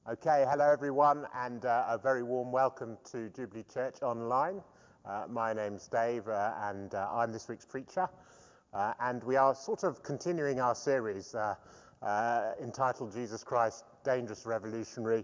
Okay, hello everyone, and a very warm welcome to Jubilee Church Online. My name's Dave, and I'm this week's preacher. And we are sort of continuing our series entitled Jesus Christ, Dangerous Revolutionary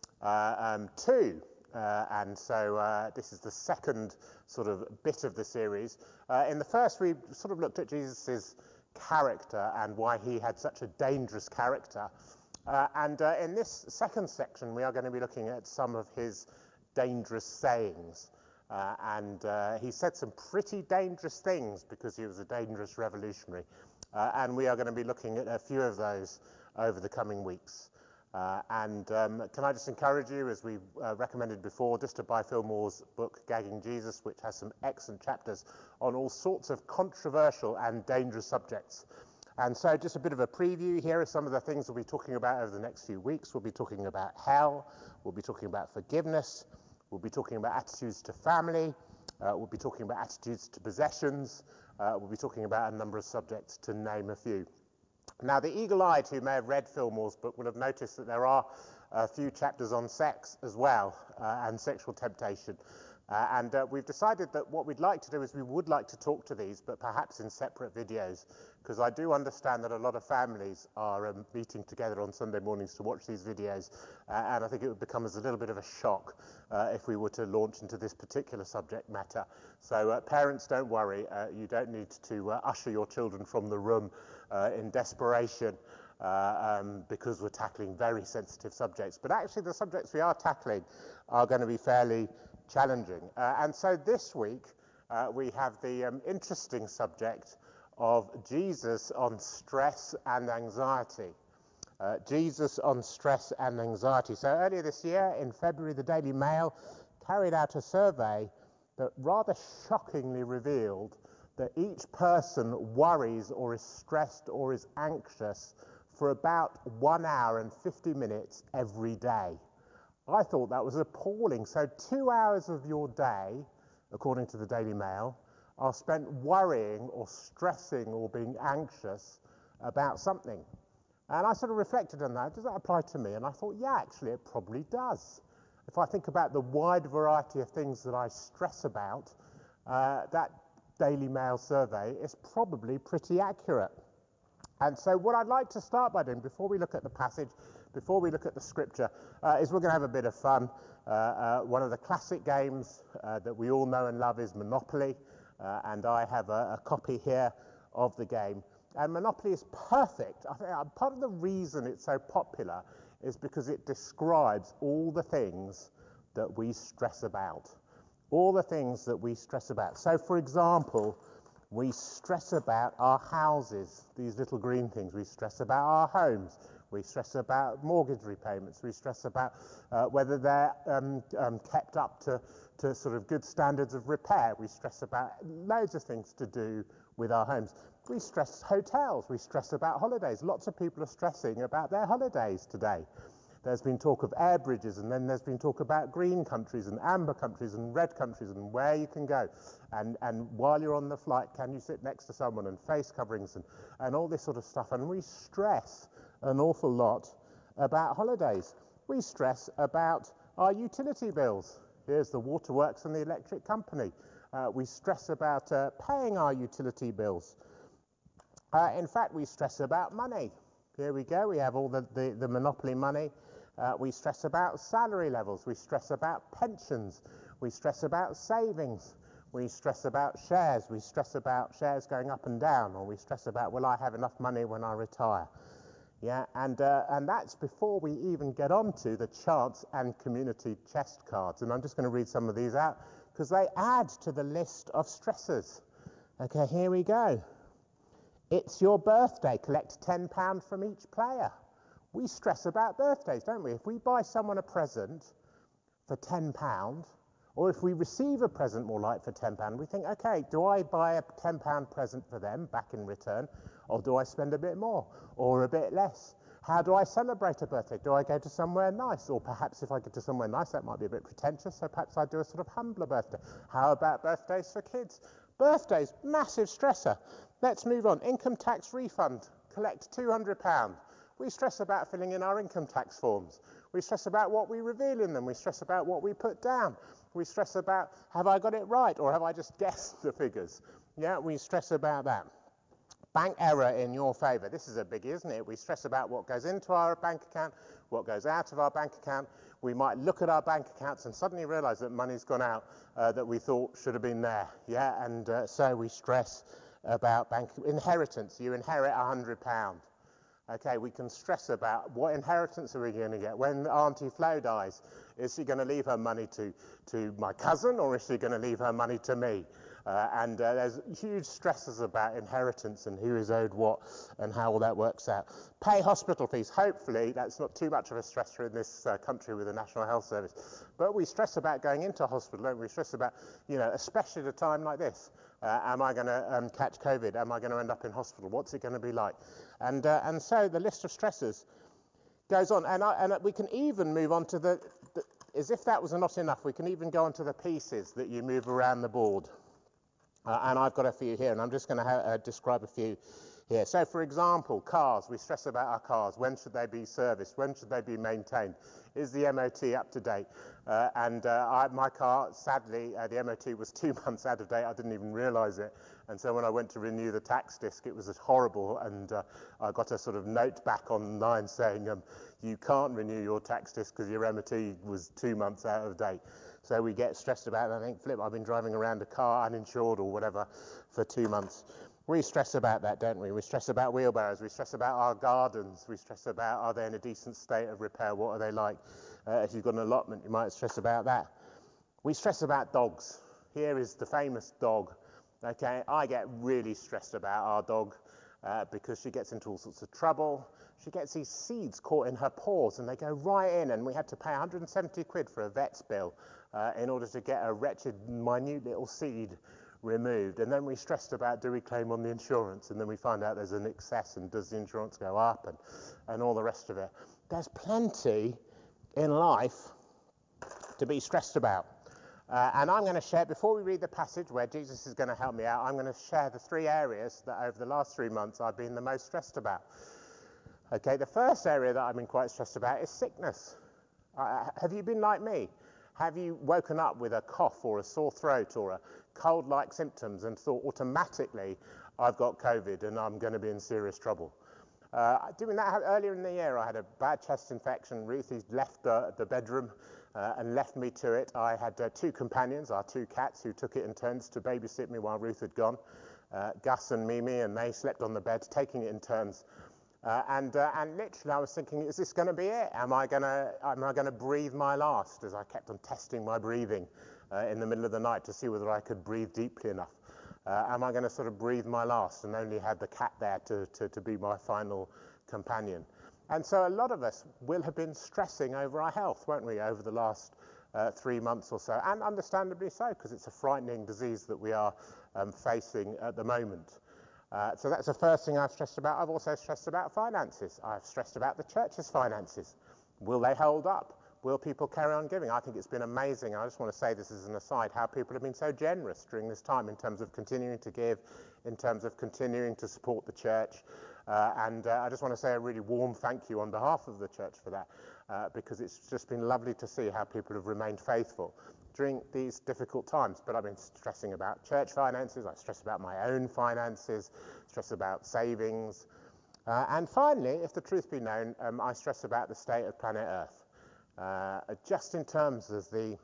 2. And so this is the second sort of bit of the series. In the first, we sort of looked at Jesus' character and why he had such a dangerous character. And in this second section, we are going to be looking at some of his dangerous sayings. And he said some pretty dangerous things because he was a dangerous revolutionary. And we are going to be looking at a few of those over the coming weeks. And can I just encourage you, as we recommended before, just to buy Phil Moore's book, Gagging Jesus, which has some excellent chapters on all sorts of controversial and dangerous subjects. And so just a bit of a preview. Here are some of the things we'll be talking about over the next few weeks. We'll be talking about hell. We'll be talking about forgiveness. We'll be talking about attitudes to family. We'll be talking about attitudes to possessions. We'll be talking about a number of subjects, to name a few. Now, the eagle-eyed who may have read Phil Moore's book will have noticed that there are a few chapters on sex as well, and sexual temptation. And we've decided that what we'd like to do is we would like to talk to these, but perhaps in separate videos, because I do understand that a lot of families are meeting together on Sunday mornings to watch these videos, and I think it would become as a little bit of a shock if we were to launch into this particular subject matter. So parents, don't worry. You don't need to usher your children from the room in desperation because we're tackling very sensitive subjects. But actually the subjects we are tackling are going to be fairly challenging. And so this week we have the interesting subject of Jesus on stress and anxiety. Jesus on stress and anxiety. So earlier this year, in February, the Daily Mail carried out a survey that rather shockingly revealed that each person worries or is stressed or is anxious for about 1 hour and 50 minutes every day. I thought that was appalling. So 2 hours of your day, according to the Daily Mail, are spent worrying or stressing or being anxious about something. And I sort of reflected on that. Does that apply to me? And I thought, yeah, actually, it probably does. If I think about the wide variety of things that I stress about, that Daily Mail survey is probably pretty accurate. And so what I'd like to start by doing, before we look at the passage, before we look at the scripture, is we're going to have a bit of fun. One of the classic games that we all know and love is Monopoly, and I have a copy here of the game. And Monopoly is perfect. I think part of the reason it's so popular is because it describes all the things that we stress about. All the things that we stress about. So, for example, we stress about our houses, these little green things. We stress about our homes. We stress about mortgage repayments. We stress about whether they're kept up to sort of good standards of repair. We stress about loads of things to do with our homes. We stress hotels. We stress about holidays. Lots of people are stressing about their holidays today. There's been talk of air bridges, and then there's been talk about green countries and amber countries and red countries and where you can go. And while you're on the flight, can you sit next to someone, and face coverings and all this sort of stuff. And we stress an awful lot about holidays. We stress about our utility bills. Here's the waterworks and the electric company. We stress about paying our utility bills. In fact, we stress about money. Here we go. We have all the Monopoly money. We stress about salary levels. We stress about pensions. We stress about savings. We stress about shares. We stress about shares going up and down. Or we stress about, will I have enough money when I retire? Yeah, and that's before we even get onto the chance and community chest cards. And I'm just going to read some of these out because they add to the list of stressors. Okay, here we go. It's your birthday. Collect £10 from each player. We stress about birthdays, don't we? If we buy someone a present for £10, or if we receive a present, more like, for £10, we think, okay, do I buy a £10 present for them back in return, or do I spend a bit more, or a bit less? How do I celebrate a birthday? Do I go to somewhere nice? Or perhaps if I go to somewhere nice, that might be a bit pretentious, so perhaps I do a sort of humbler birthday. How about birthdays for kids? Birthdays, massive stressor. Let's move on. Income tax refund. Collect £200. We stress about filling in our income tax forms. We stress about what we reveal in them. We stress about what we put down. We stress about, have I got it right, or have I just guessed the figures? Yeah, we stress about that. Bank error in your favour. This is a biggie, isn't it? We stress about what goes into our bank account, what goes out of our bank account. We might look at our bank accounts and suddenly realise that money's gone out that we thought should have been there. Yeah, and so we stress about bank inheritance. You inherit £100. Okay, we can stress about what inheritance are we going to get. When Auntie Flo dies, is she going to leave her money to my cousin, or is she going to leave her money to me? And there's huge stresses about inheritance and who is owed what and how all that works out. Pay hospital fees. Hopefully that's not too much of a stressor in this country with the National Health Service. But we stress about going into hospital, don't we? We stress about, especially at a time like this. Am I going to catch COVID? Am I going to end up in hospital? What's it going to be like? And so the list of stressors goes on. And we can even move on to as if that was not enough, we can even go on to the pieces that you move around the board. And I've got a few here, and I'm just going to describe a few here. So, for example, cars. We stress about our cars. When should they be serviced? When should they be maintained? Is the MOT up to date? My car, sadly, the MOT was 2 months out of date. I didn't even realise it. And so when I went to renew the tax disc, it was horrible. And I got a sort of note back online saying, you can't renew your tax disc because your MOT was 2 months out of date. So we get stressed about it. I think, I've been driving around a car uninsured or whatever for 2 months. We stress about that, don't we? We stress about wheelbarrows. We stress about our gardens. We stress about, are they in a decent state of repair? What are they like? If you've got an allotment, you might stress about that. We stress about dogs. Here is the famous dog. Okay, I get really stressed about our dog because she gets into all sorts of trouble. She gets these seeds caught in her paws and they go right in, and we had to pay 170 quid for a vet's bill in order to get a wretched, minute little seed removed. And then we stressed about, do we claim on the insurance? And then we find out there's an excess, and does the insurance go up, and all the rest of it. There's plenty in life to be stressed about. And I'm going to share, before we read the passage where Jesus is going to help me out, I'm going to share the 3 areas that over the last 3 months I've been the most stressed about. Okay, the first area that I've been quite stressed about is sickness. Have you been like me? Have you woken up with a cough or a sore throat or a cold-like symptoms and thought automatically, I've got COVID and I'm going to be in serious trouble? Doing that earlier in the year, I had a bad chest infection. Ruthie left the bedroom and left me to it. I had 2 companions, our 2 cats, who took it in turns to babysit me while Ruth had gone, Gus and Mimi, and they slept on the bed, taking it in turns. And literally I was thinking, is this going to be it? Am I going to breathe my last? As I kept on testing my breathing in the middle of the night to see whether I could breathe deeply enough. Am I going to sort of breathe my last? And only had the cat there to be my final companion. And so a lot of us will have been stressing over our health, won't we, over the last 3 months or so, and understandably so, because it's a frightening disease that we are facing at the moment. So that's the first thing I've stressed about. I've also stressed about finances. I've stressed about the church's finances. Will they hold up? Will people carry on giving? I think it's been amazing. I just want to say this as an aside, how people have been so generous during this time in terms of continuing to give, in terms of continuing to support the church. And I just want to say a really warm thank you on behalf of the church for that, because it's just been lovely to see how people have remained faithful during these difficult times. But I've been stressing about church finances, I stress about my own finances, stress about savings. And finally, if the truth be known, I stress about the state of planet Earth. Just in terms of the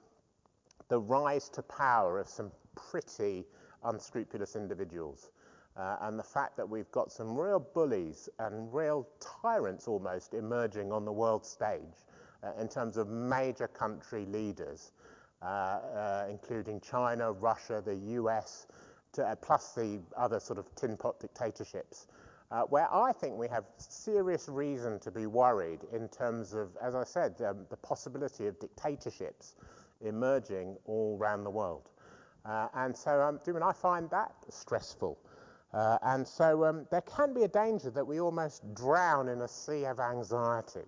rise to power of some pretty unscrupulous individuals. And the fact that we've got some real bullies and real tyrants almost emerging on the world stage in terms of major country leaders, including China, Russia, the US, plus the other sort of tin pot dictatorships, where I think we have serious reason to be worried in terms of, as I said, the possibility of dictatorships emerging all around the world. And so I find that stressful. And so there can be a danger that we almost drown in a sea of anxiety.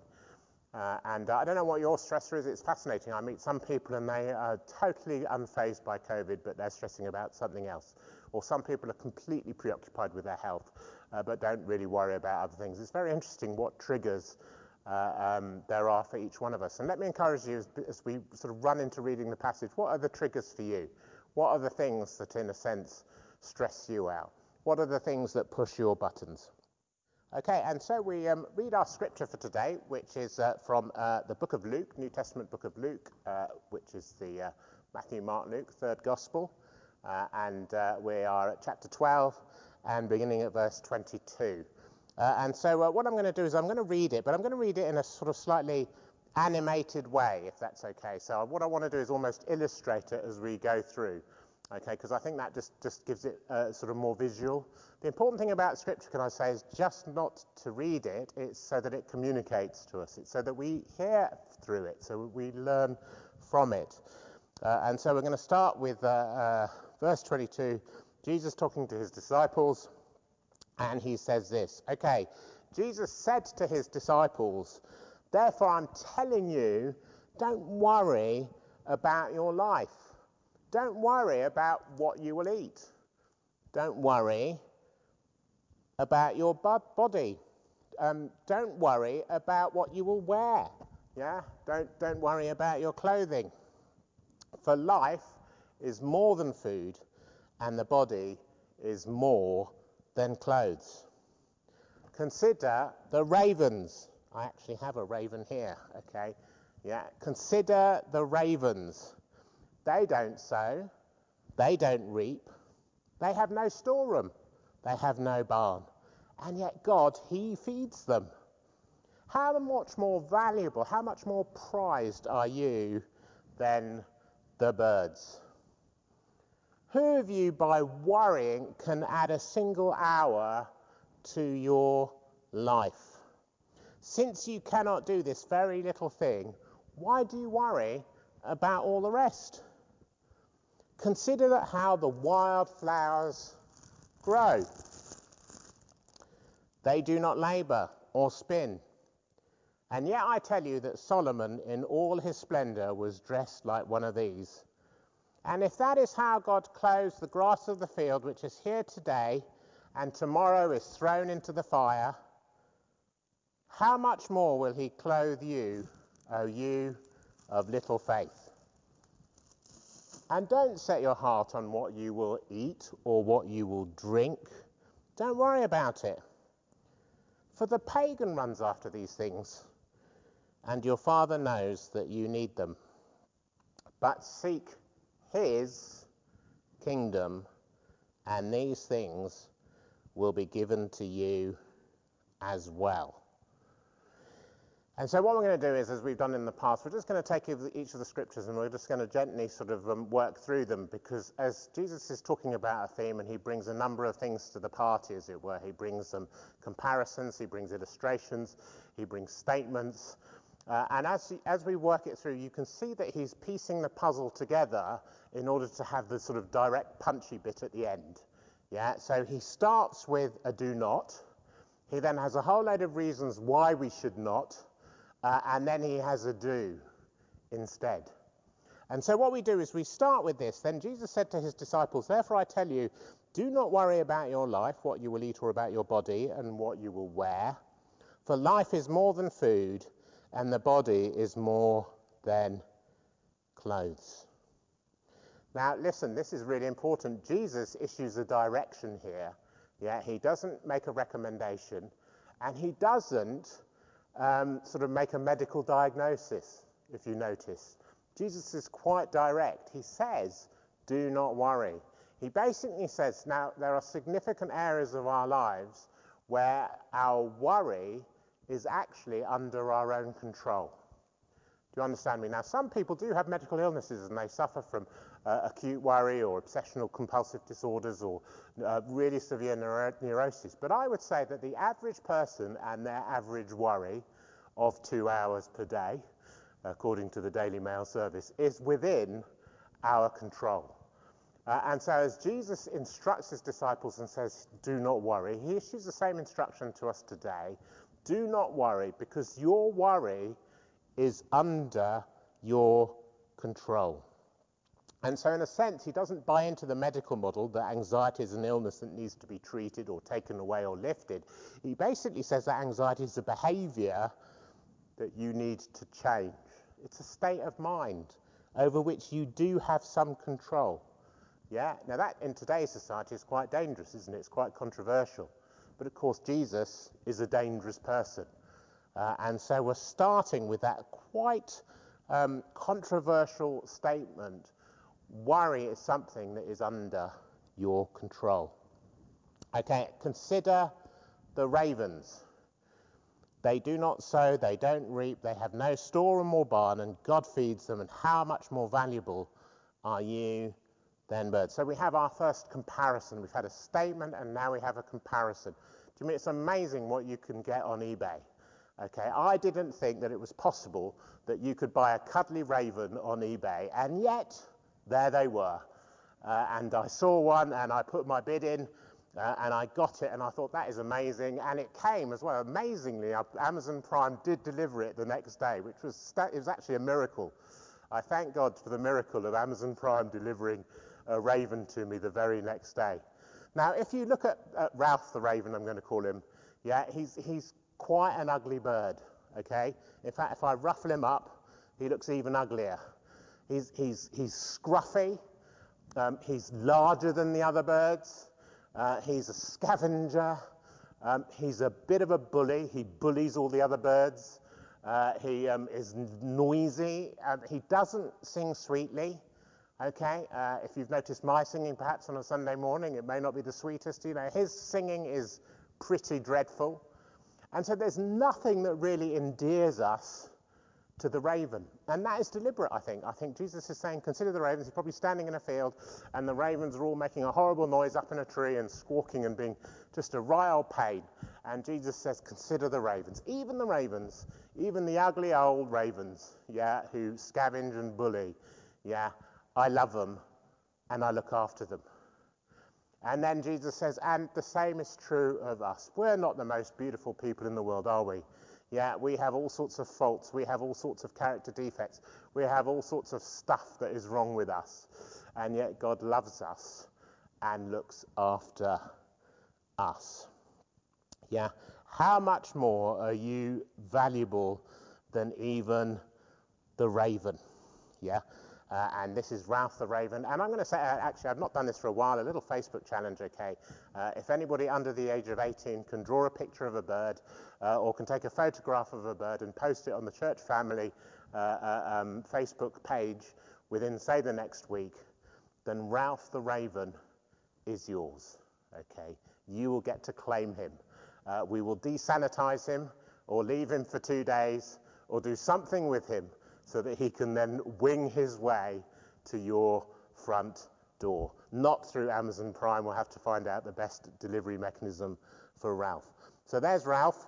And I don't know what your stressor is. It's fascinating. I meet some people and they are totally unfazed by COVID, but they're stressing about something else. Or some people are completely preoccupied with their health, but don't really worry about other things. It's very interesting what triggers there are for each one of us. And let me encourage you as we sort of run into reading the passage, what are the triggers for you? What are the things that, in a sense, stress you out? What are the things that push your buttons? Okay, and so we read our scripture for today, which is from the book of Luke, New Testament book of Luke, which is the Matthew, Mark, Luke, third gospel. And we are at chapter 12 and beginning at verse 22. And so what I'm going to do is I'm going to read it, but I'm going to read it in a sort of slightly animated way, if that's okay. So what I want to do is almost illustrate it as we go through, okay, because I think that just gives it sort of more visual. The important thing about Scripture, can I say, is just not to read it, it's so that it communicates to us. It's so that we hear through it, so we learn from it. And so we're going to start with verse 22, Jesus talking to his disciples. And he says this, okay, Jesus said to his disciples, therefore I'm telling you, don't worry about your life. Don't worry about what you will eat. Don't worry about your body. Don't worry about what you will wear. Yeah, don't worry about your clothing. For life is more than food, and the body is more than clothes. Consider the ravens. I actually have a raven here, okay? Yeah, consider the ravens. They don't sow, they don't reap, they have no storeroom, they have no barn, and yet God, he feeds them. How much more valuable, how much more prized are you than the birds? Who of you, by worrying, can add a single hour to your life? Since you cannot do this very little thing, why do you worry about all the rest? Consider how the wild flowers grow. They do not labor or spin. And yet I tell you that Solomon, in all his splendor, was dressed like one of these. And if that is how God clothes the grass of the field, which is here today, and tomorrow is thrown into the fire, how much more will he clothe you, O you of little faith? And don't set your heart on what you will eat or what you will drink. Don't worry about it. For the pagan runs after these things, and your Father knows that you need them. But seek his kingdom, and these things will be given to you as well. And so what we're going to do is, as we've done in the past, we're just going to take each of the scriptures and we're just going to gently sort of work through them, because as Jesus is talking about a theme and he brings a number of things to the party, as it were, he brings some comparisons, he brings illustrations, he brings statements, and as we work it through, you can see that he's piecing the puzzle together in order to have the sort of direct punchy bit at the end. Yeah, so he starts with a do not. He then has a whole load of reasons why we should not, and then he has a do instead. And so what we do is we start with this. Then Jesus said to his disciples, therefore I tell you, do not worry about your life, what you will eat, or about your body and what you will wear. For life is more than food, and the body is more than clothes. Now, listen, this is really important. Jesus issues a direction here. Yeah, he doesn't make a recommendation, and he doesn't sort of make a medical diagnosis, if you notice. Jesus is quite direct. He says, do not worry. He basically says, now, there are significant areas of our lives where our worry is actually under our own control. Do you understand me? Now, some people do have medical illnesses and they suffer from acute worry or obsessional compulsive disorders or really severe neurosis. But I would say that the average person and their average worry of 2 hours per day, according to the Daily Mail service, is within our control. And so as Jesus instructs his disciples and says, do not worry, he issues the same instruction to us today. Do not worry, because your worry is under your control. And so in a sense, he doesn't buy into the medical model that anxiety is an illness that needs to be treated or taken away or lifted. He basically says that anxiety is a behavior that you need to change. It's a state of mind over which you do have some control. Yeah, now that in today's society is quite dangerous, isn't it? It's quite controversial. But of course, Jesus is a dangerous person. And so we're starting with that quite controversial statement. Worry is something that is under your control. Okay, consider the ravens. They do not sow, they don't reap, they have no storeroom or barn, and God feeds them, and how much more valuable are you than birds? So we have our first comparison. We've had a statement, and now we have a comparison. Do you mean it's amazing what you can get on eBay? Okay, I didn't think that it was possible that you could buy a cuddly raven on eBay, and yet there they were. And I saw one, and I put my bid in, and I got it, and I thought, that is amazing. And it came as well. Amazingly, Amazon Prime did deliver it the next day, which was actually a miracle. I thank God for the miracle of Amazon Prime delivering a raven to me the very next day. Now, if you look at Ralph the raven, I'm going to call him, yeah, he's quite an ugly bird, okay? In fact, if I ruffle him up, he looks even uglier. He's scruffy. He's larger than the other birds. He's a scavenger. He's a bit of a bully. He bullies all the other birds. He is noisy. He doesn't sing sweetly. Okay, if you've noticed my singing perhaps on a Sunday morning, it may not be the sweetest. You know, his singing is pretty dreadful. And so there's nothing that really endears us to the raven. And that is deliberate, I think. I think Jesus is saying, consider the ravens. He's probably standing in a field, and the ravens are all making a horrible noise up in a tree and squawking and being just a right old pain. And Jesus says, consider the ravens, even the ugly old ravens, yeah, who scavenge and bully. Yeah, I love them, and I look after them. And then Jesus says, and the same is true of us. We're not the most beautiful people in the world, are we? Yeah, we have all sorts of faults. We have all sorts of character defects. We have all sorts of stuff that is wrong with us. And yet God loves us and looks after us. Yeah, how much more are you valuable than even the raven? Yeah. And this is Ralph the Raven. And I'm going to say, actually, I've not done this for a while, a little Facebook challenge, okay? If anybody under the age of 18 can draw a picture of a bird or can take a photograph of a bird and post it on the Church Family Facebook page within, say, the next week, then Ralph the Raven is yours, okay? You will get to claim him. We will desanitize him or leave him for 2 days or do something with him so that he can then wing his way to your front door. Not through Amazon Prime. We'll have to find out the best delivery mechanism for Ralph. So there's Ralph,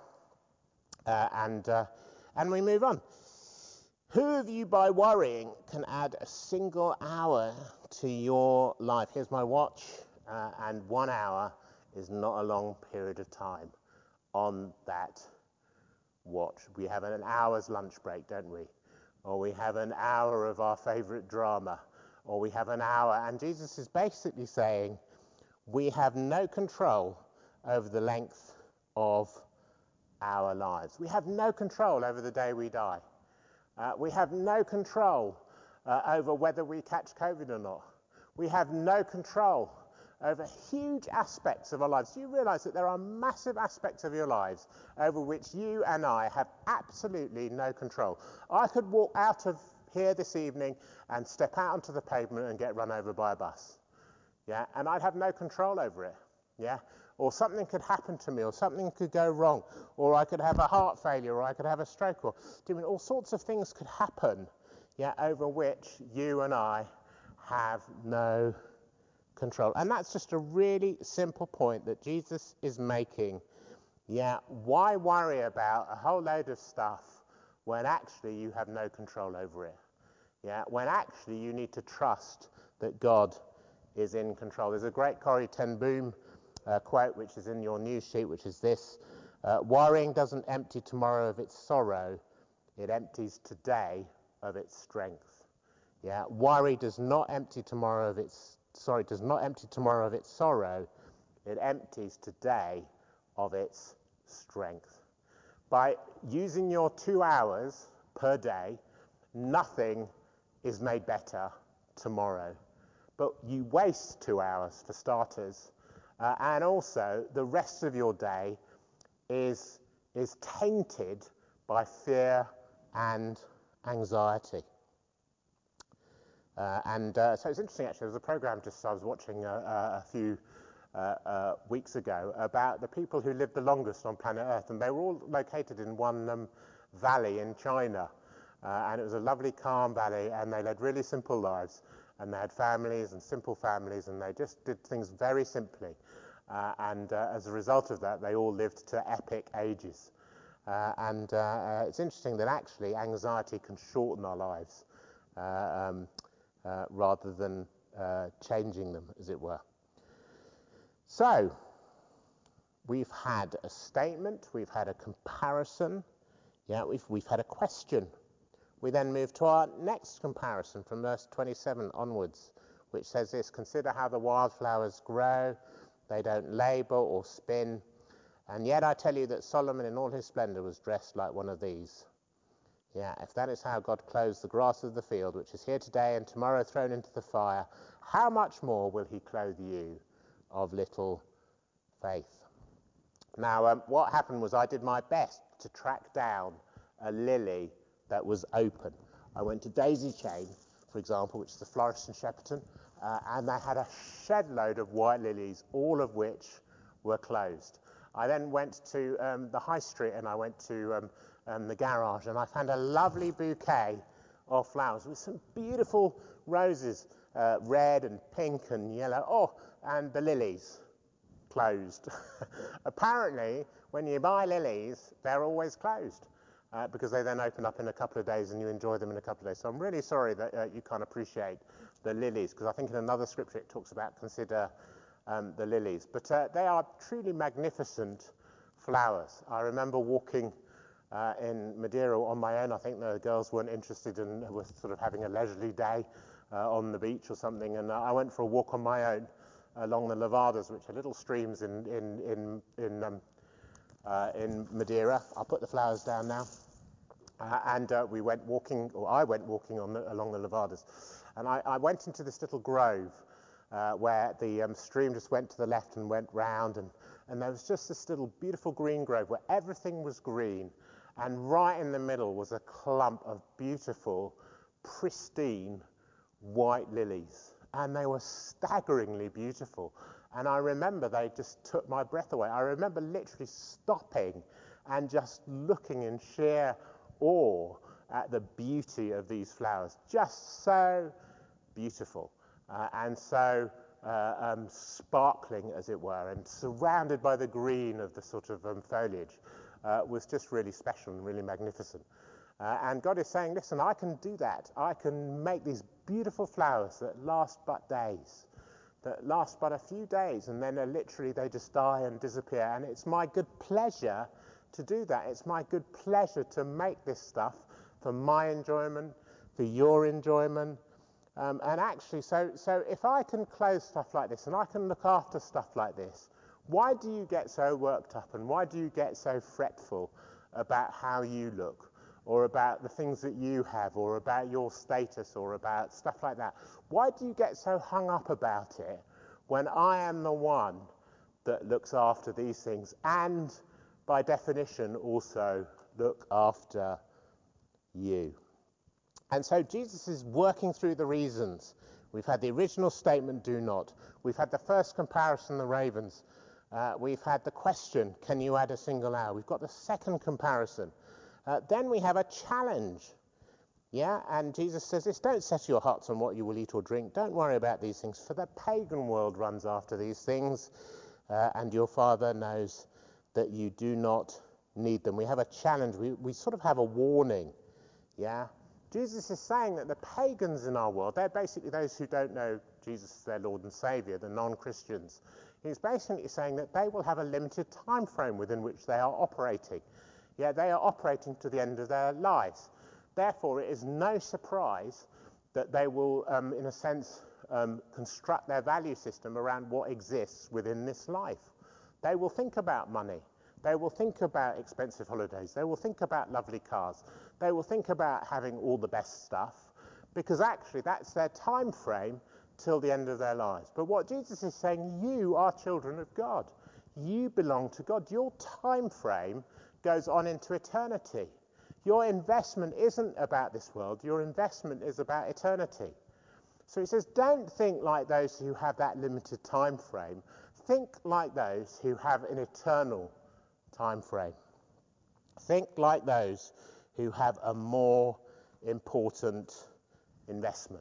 and we move on. Who of you, by worrying, can add a single hour to your life? Here's my watch, and 1 hour is not a long period of time on that watch. We have an hour's lunch break, don't we? Or we have an hour of our favorite drama, or we have an hour. And Jesus is basically saying we have no control over the length of our lives. We have no control over the day we die. We have no control over whether we catch COVID or not. We have no control over huge aspects of our lives. Do you realize that there are massive aspects of your lives over which you and I have absolutely no control? I could walk out of here this evening and step out onto the pavement and get run over by a bus. Yeah, and I'd have no control over it. Yeah, or something could happen to me, or something could go wrong, or I could have a heart failure, or I could have a stroke, or do you mean all sorts of things could happen, yeah, over which you and I have no control. And that's just a really simple point that Jesus is making. Yeah, why worry about a whole load of stuff when actually you have no control over it? Yeah, when actually you need to trust that God is in control. There's a great Corrie ten Boom quote which is in your news sheet, which is this: worrying doesn't empty tomorrow of its sorrow, it empties today of its strength. Yeah, worry does not empty tomorrow of its sorrow, it empties today of its strength. By using your 2 hours per day, nothing is made better tomorrow. But you waste 2 hours for starters, and also the rest of your day is tainted by fear and anxiety. So it's interesting, actually. There was a program I was watching a few weeks ago about the people who lived the longest on planet Earth, and they were all located in one valley in China. And it was a lovely, calm valley, and they led really simple lives. And they had families and simple families, and they just did things very simply. As a result of that, they all lived to epic ages. It's interesting that actually anxiety can shorten our lives rather than changing them, as it were. So, we've had a statement, we've had a comparison, we've had a question. We then move to our next comparison from verse 27 onwards, which says this: "Consider how the wildflowers grow. They don't labor or spin. And yet I tell you that Solomon in all his splendor was dressed like one of these." If that is how God clothes the grass of the field, which is here today and tomorrow thrown into the fire, how much more will he clothe you of little faith? Now, what happened was I did my best to track down a lily that was open. I went to Daisy Chain, for example, which is the florist in Shepperton, and they had a shed load of white lilies, all of which were closed. I then went to the high street, and I went to the garage, and I found a lovely bouquet of flowers with some beautiful roses, red and pink and yellow. And the lilies closed. Apparently, when you buy lilies, they're always closed. Because they then open up in a couple of days and you enjoy them in a couple of days. So I'm really sorry that you can't appreciate the lilies, because I think in another scripture it talks about consider the lilies. But they are truly magnificent flowers. I remember walking in Madeira on my own. I think the girls weren't interested and were sort of having a leisurely day on the beach or something. And I went for a walk on my own along the Levadas, which are little streams in Madeira. I'll put the flowers down now. We went walking, or I went walking along the Levadas, and I went into this little grove where the stream just went to the left and went round, and there was just this little beautiful green grove where everything was green, and right in the middle was a clump of beautiful, pristine white lilies, and they were staggeringly beautiful. And I remember they just took my breath away. I remember literally stopping and just looking in sheer awe at the beauty of these flowers. Just so beautiful and so sparkling, as it were, and surrounded by the green of the sort of foliage was just really special and really magnificent. And God is saying, listen, I can do that. I can make these beautiful flowers that last but days, that last but a few days, and then literally they just die and disappear. And it's my good pleasure to do that. It's my good pleasure to make this stuff for my enjoyment, for your enjoyment. And actually, so if I can clothe stuff like this and I can look after stuff like this, why do you get so worked up and why do you get so fretful about how you look, or about the things that you have, or about your status, or about stuff like that? Why do you get so hung up about it when I am the one that looks after these things and, by definition, also look after you? And so Jesus is working through the reasons. We've had the original statement, do not. We've had the first comparison, the ravens. We've had the question, can you add a single hour? We've got the second comparison. Then we have a challenge. And Jesus says this: don't set your hearts on what you will eat or drink. Don't worry about these things, for the pagan world runs after these things, and your Father knows that you do not need them. We have a challenge. We sort of have a warning. Jesus is saying that the pagans in our world, they're basically those who don't know Jesus as their Lord and Saviour, the non-Christians. He's basically saying that they will have a limited time frame within which they are operating. They are operating to the end of their lives. Therefore, it is no surprise that they will, in a sense, construct their value system around what exists within this life. They will think about money. They will think about expensive holidays. They will think about lovely cars. They will think about having all the best stuff, because actually that's their time frame till the end of their lives. But what Jesus is saying, you are children of God. You belong to God. Your time frame goes on into eternity. Your investment isn't about this world. Your investment is about eternity. So he says, don't think like those who have that limited time frame. Think like those who have an eternal time frame. Think like those who have a more important investment.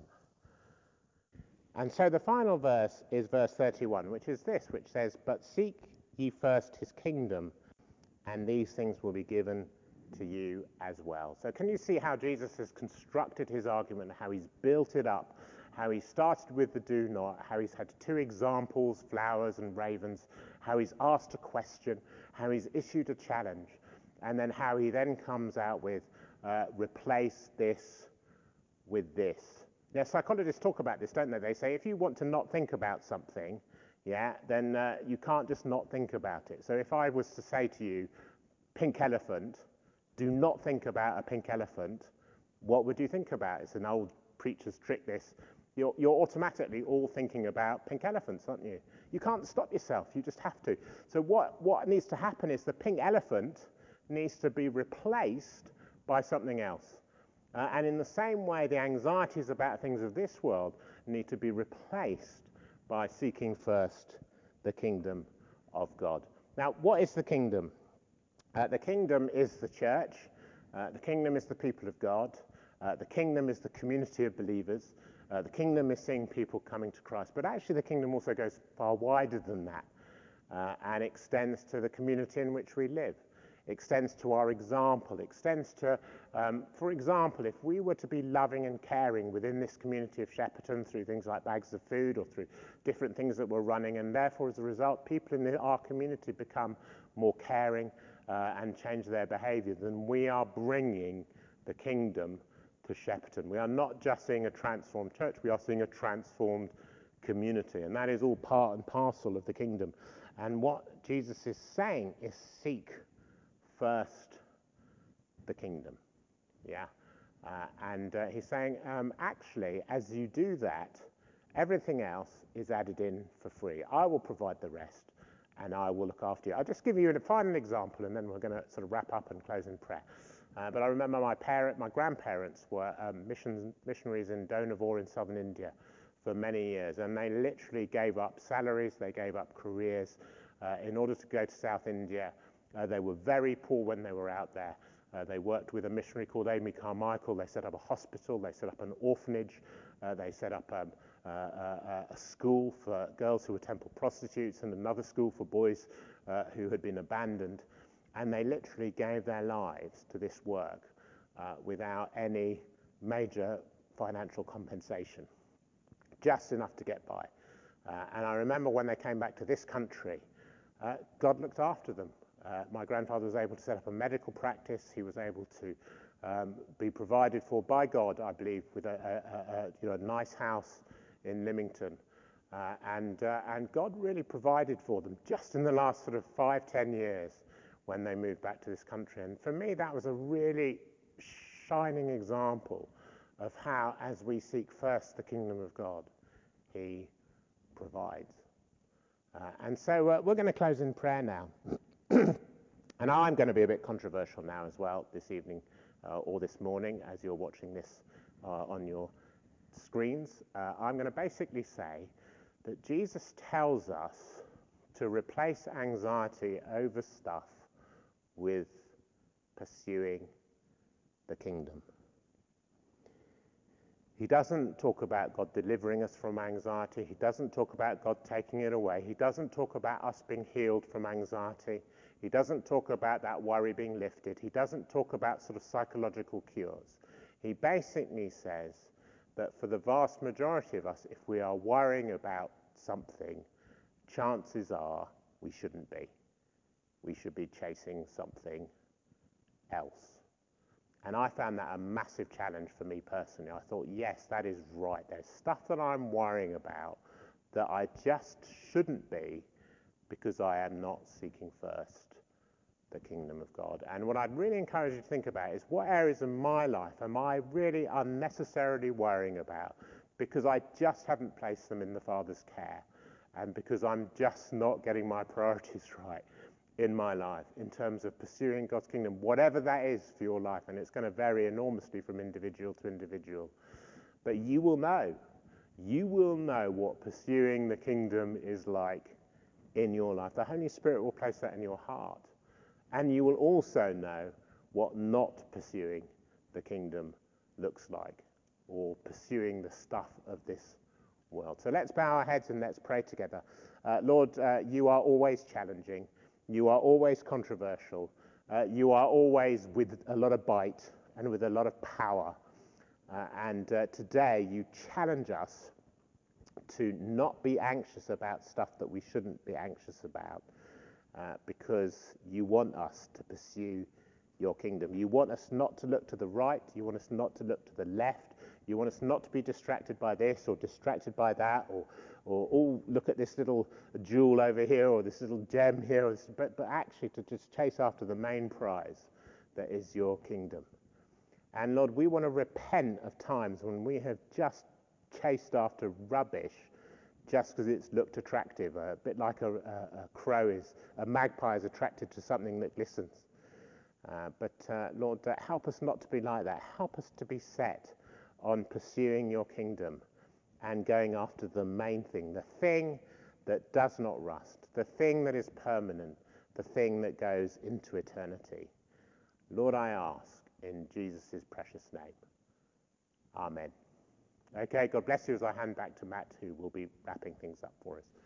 And so the final verse is verse 31, which is this, which says, but seek ye first his kingdom, and these things will be given to you as well. So can you see how Jesus has constructed his argument, how he's built it up, how he started with the do not, how he's had two examples, flowers and ravens, how he's asked a question, how he's issued a challenge, and then how he then comes out with replace this with this. Now, psychologists talk about this, don't they? They say if you want to not think about something, then you can't just not think about it. So if I was to say to you, pink elephant, do not think about a pink elephant, what would you think about? It's an old preacher's trick, this. You're automatically all thinking about pink elephants, aren't you? You can't stop yourself, you just have to. So what needs to happen is the pink elephant needs to be replaced by something else. And in the same way, the anxieties about things of this world need to be replaced by seeking first the kingdom of God. Now, what is the kingdom? The kingdom is the church. The kingdom is the people of God. The kingdom is the community of believers. The kingdom is seeing people coming to Christ. But actually, the kingdom also goes far wider than that and extends to the community in which we live. Extends to our example, extends to, for example, if we were to be loving and caring within this community of Shepperton through things like bags of food or through different things that we're running, and therefore as a result people in our community become more caring and change their behaviour, then we are bringing the kingdom to Shepperton. We are not just seeing a transformed church, we are seeing a transformed community, and that is all part and parcel of the kingdom. And what Jesus is saying is seek first the kingdom. And he's saying, actually, as you do that, everything else is added in for free. I will provide the rest, and I will look after you. I'll just give you a final example, and then we're going to sort of wrap up and close in prayer. But I remember my grandparents were missionaries in Dohnavur in southern India for many years, and they literally gave up salaries, they gave up careers in order to go to South India. They were very poor when they were out there. They worked with a missionary called Amy Carmichael. They set up a hospital, they set up an orphanage, they set up a school for girls who were temple prostitutes and another school for boys who had been abandoned. And they literally gave their lives to this work without any major financial compensation, just enough to get by. And I remember when they came back to this country, God looked after them. My grandfather was able to set up a medical practice. He was able to be provided for by God, I believe, with a nice house in Lymington. And God really provided for them just in the last sort of 5-10 years when they moved back to this country. And for me, that was a really shining example of how, as we seek first the kingdom of God, he provides. And so we're going to close in prayer now. And I'm going to be a bit controversial now as well this evening or this morning as you're watching this on your screens. I'm going to basically say that Jesus tells us to replace anxiety over stuff with pursuing the kingdom. He doesn't talk about God delivering us from anxiety. He doesn't talk about God taking it away. He doesn't talk about us being healed from anxiety. He doesn't talk about that worry being lifted. He doesn't talk about sort of psychological cures. He basically says that for the vast majority of us, if we are worrying about something, chances are we shouldn't be. We should be chasing something else. And I found that a massive challenge for me personally. I thought, yes, that is right. There's stuff that I'm worrying about that I just shouldn't be because I am not seeking first the kingdom of God. And what I'd really encourage you to think about is, what areas of my life am I really unnecessarily worrying about because I just haven't placed them in the Father's care, and because I'm just not getting my priorities right in my life in terms of pursuing God's kingdom, whatever that is for your life. And it's going to vary enormously from individual to individual. But you will know what pursuing the kingdom is like in your life. The Holy Spirit will place that in your heart. And you will also know what not pursuing the kingdom looks like, or pursuing the stuff of this world. So let's bow our heads and let's pray together. Lord, you are always challenging. You are always controversial. You are always with a lot of bite and with a lot of power. And today you challenge us to not be anxious about stuff that we shouldn't be anxious about, because you want us to pursue your kingdom. You want us not to look to the right. You want us not to look to the left. You want us not to be distracted by this or distracted by that, or oh, look at this little jewel over here, or this little gem here, but actually to just chase after the main prize that is your kingdom. And Lord, we want to repent of times when we have just chased after rubbish just because it's looked attractive, a bit like a magpie is attracted to something that glistens. But Lord, help us not to be like that. Help us to be set on pursuing your kingdom and going after the main thing, the thing that does not rust, the thing that is permanent, the thing that goes into eternity. Lord, I ask in Jesus' precious name. Amen. Okay, God bless you as I hand back to Matt, who will be wrapping things up for us.